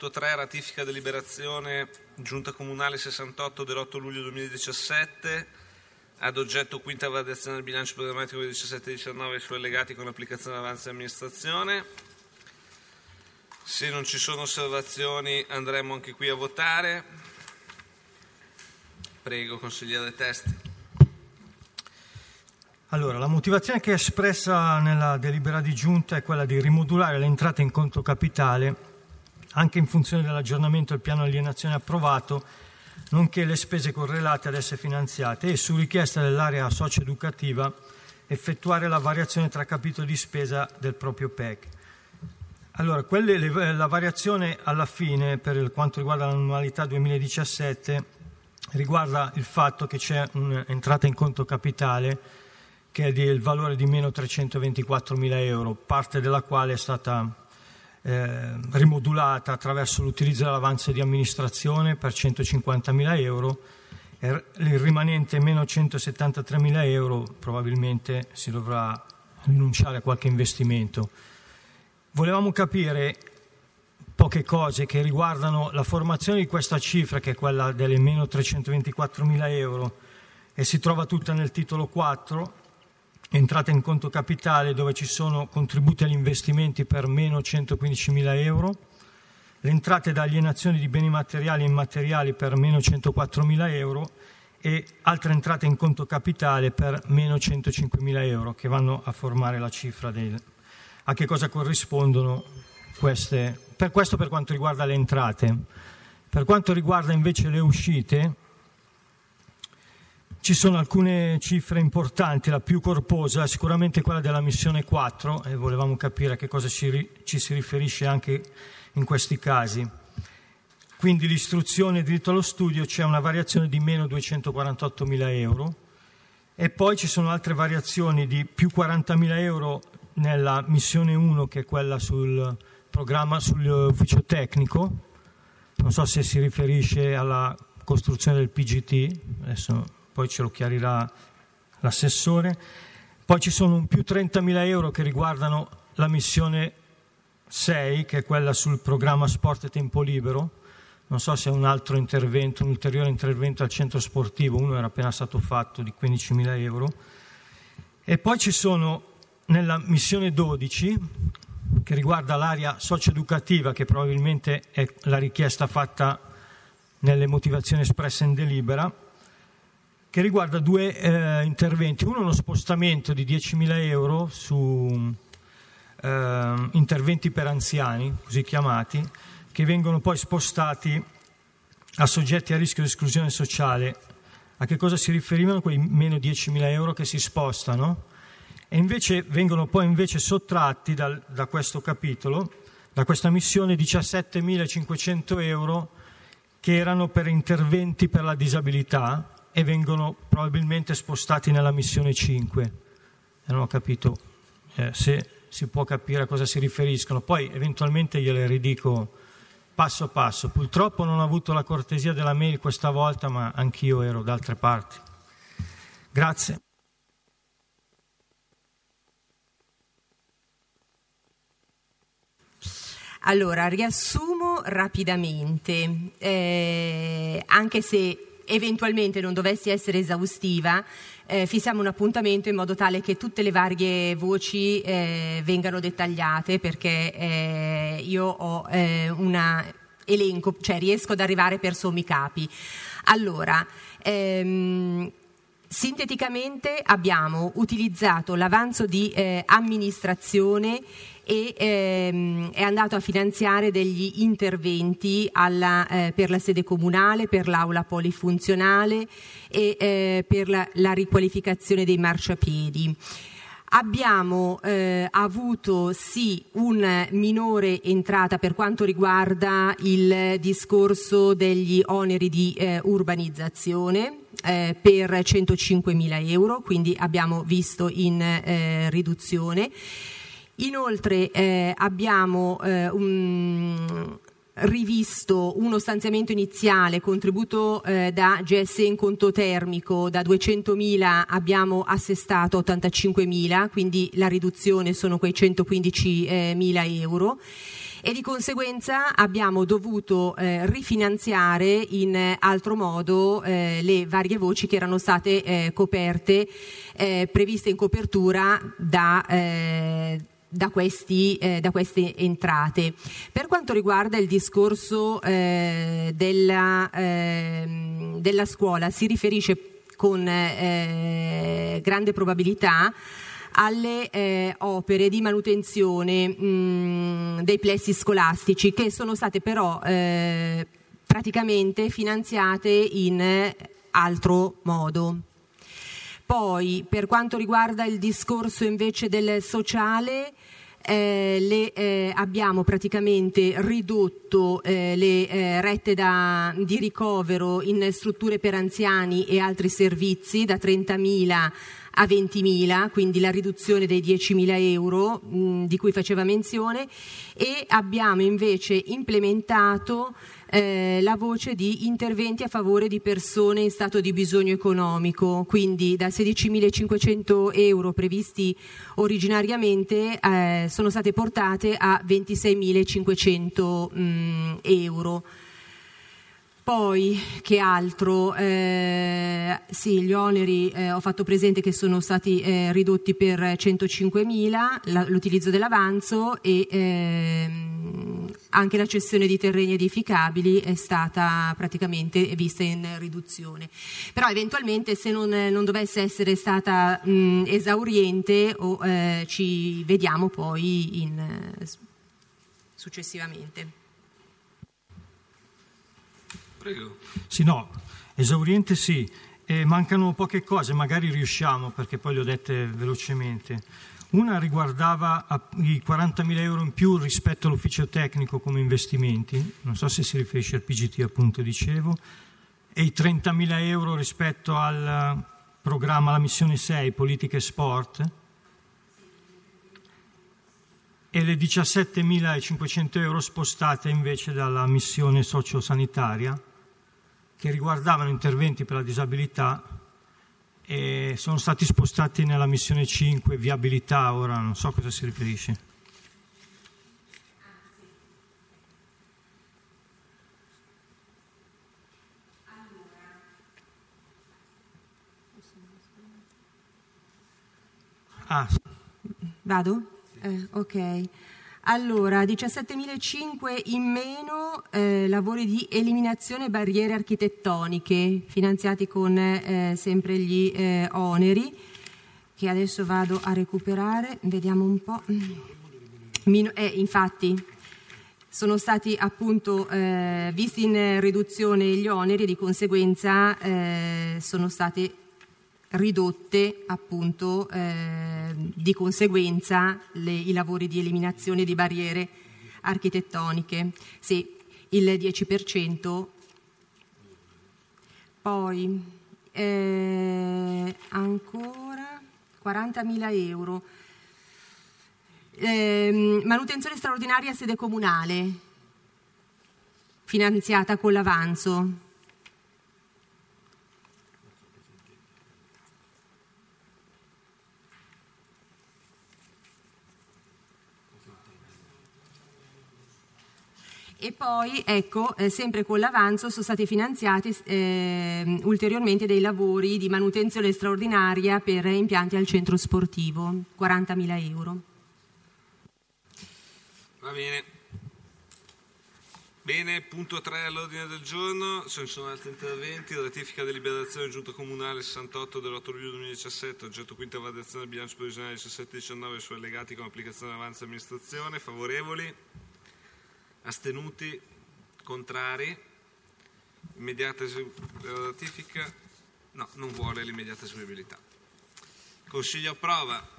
3. Ratifica deliberazione Giunta Comunale 68 dell'8 luglio 2017 ad oggetto quinta variazione del bilancio programmatico del 17-19 sui allegati con applicazione avanzi di amministrazione. Se non ci sono osservazioni andremo anche qui a votare. Prego, consigliere Testi. Allora, la motivazione che è espressa nella delibera di giunta è quella di rimodulare le entrate in conto capitale anche in funzione dell'aggiornamento del piano alienazione approvato, nonché le spese correlate ad esse finanziate e, su richiesta dell'area socio-educativa, effettuare la variazione tra capitoli di spesa del proprio PEC. Allora, la variazione alla fine, per quanto riguarda l'annualità 2017, riguarda il fatto che c'è un'entrata in conto capitale che è del valore di meno 324.000 euro, parte della quale è stata rimodulata attraverso l'utilizzo dell'avanzo di amministrazione per 150.000 euro, il rimanente meno 173.000 euro probabilmente si dovrà rinunciare a qualche investimento. Volevamo capire poche cose che riguardano la formazione di questa cifra, che è quella delle meno 324.000 euro, e si trova tutta nel titolo 4, entrata in conto capitale, dove ci sono contributi agli investimenti per meno 115.000 euro, le entrate da alienazione di beni materiali e immateriali per meno 104.000 euro e altre entrate in conto capitale per meno 105.000 euro, che vanno a formare la cifra a che cosa corrispondono queste. Per quanto riguarda le entrate. Per quanto riguarda invece le uscite, ci sono alcune cifre importanti. La più corposa è sicuramente quella della missione 4 e volevamo capire a che cosa ci si riferisce anche in questi casi. Quindi l'istruzione e diritto allo studio, c'è una variazione di meno 248.000 euro e poi ci sono altre variazioni di più 40.000 euro nella missione 1, che è quella sul programma sull'ufficio tecnico. Non so se si riferisce alla costruzione del PGT, adesso poi ce lo chiarirà l'assessore. Poi ci sono un più 30.000 euro che riguardano la missione 6, che è quella sul programma sport e tempo libero. Non so se è un altro intervento, un ulteriore intervento al centro sportivo, uno era appena stato fatto di 15.000 euro. E poi ci sono nella missione 12, che riguarda l'area socio-educativa, che probabilmente è la richiesta fatta nelle motivazioni espresse in delibera, che riguarda due interventi. Uno spostamento di 10.000 euro su interventi per anziani, così chiamati, che vengono poi spostati a soggetti a rischio di esclusione sociale. A che cosa si riferivano quei meno 10.000 euro che si spostano? E invece vengono poi sottratti da questo capitolo, da questa missione, 17.500 euro che erano per interventi per la disabilità e vengono probabilmente spostati nella missione 5. Non ho capito se si può capire a cosa si riferiscono, poi eventualmente gliele ridico passo passo. Purtroppo non ho avuto la cortesia della mail questa volta, ma anch'io ero da altre parti. Grazie. Allora, riassumo rapidamente, anche se eventualmente non dovessi essere esaustiva, fissiamo un appuntamento in modo tale che tutte le varie voci vengano dettagliate, perché io ho un elenco, cioè riesco ad arrivare per sommi capi. Allora, sinteticamente abbiamo utilizzato l'avanzo di amministrazione e è andato a finanziare degli interventi per la sede comunale, per l'aula polifunzionale e per la riqualificazione dei marciapiedi. Abbiamo avuto sì un minore entrata per quanto riguarda il discorso degli oneri di urbanizzazione per 105.000 euro, quindi abbiamo visto in riduzione. Inoltre abbiamo rivisto uno stanziamento iniziale, contributo da GSE in conto termico, da 200.000 abbiamo assestato 85.000, quindi la riduzione sono quei 115.000 euro. e di conseguenza abbiamo dovuto rifinanziare in altro modo le varie voci che erano state coperte, previste in copertura da queste entrate. Per quanto riguarda il discorso della scuola, si riferisce con grande probabilità alle opere di manutenzione dei plessi scolastici, che sono state però praticamente finanziate in altro modo. Poi, per quanto riguarda il discorso invece del sociale, abbiamo praticamente ridotto le rette di ricovero in strutture per anziani e altri servizi da 30.000 a 20.000, quindi la riduzione dei 10.000 euro di cui faceva menzione, e abbiamo invece implementato la voce di interventi a favore di persone in stato di bisogno economico, quindi da 16.500 euro previsti originariamente sono state portate a 26.500 euro. Poi, che altro? Sì, gli oneri ho fatto presente che sono stati ridotti per 105.000, l'utilizzo dell'avanzo, e anche la cessione di terreni edificabili è stata praticamente vista in riduzione. Però eventualmente, se non dovesse essere stata esauriente, ci vediamo poi successivamente. Prego. Sì, no, esauriente sì, mancano poche cose, magari riusciamo, perché poi le ho dette velocemente. Una riguardava i 40.000 euro in più rispetto all'ufficio tecnico come investimenti, non so se si riferisce al PGT, appunto dicevo, e i 30.000 euro rispetto al programma, la missione 6, politica e sport, e le 17.500 euro spostate invece dalla missione sociosanitaria, che riguardavano interventi per la disabilità, e sono stati spostati nella missione 5, viabilità. Ora non so a cosa si riferisce. Vado? Ok. Allora, 17.500 in meno lavori di eliminazione barriere architettoniche, finanziati con sempre gli oneri, che adesso vado a recuperare, vediamo un po'. Infatti sono stati appunto visti in riduzione gli oneri, e di conseguenza sono state ridotte appunto di conseguenza i lavori di eliminazione di barriere architettoniche. Sì, il 10%. Poi ancora 40.000 euro. Manutenzione straordinaria sede comunale, finanziata con l'avanzo. E poi, ecco, sempre con l'avanzo sono stati finanziati ulteriormente dei lavori di manutenzione straordinaria per impianti al centro sportivo, 40.000 euro. Va bene. Bene, punto 3 all'ordine del giorno, se non sono altri interventi, ratifica deliberazione Giunta Comunale 68 dell'8 luglio 2017, oggetto quinta variazione del bilancio previsionale 17-19 su allegati con applicazione avanzo amministrazione, favorevoli? Astenuti? Contrari? Immediata ratifica? No, non vuole l'immediata eseguibilità. Consiglio approva.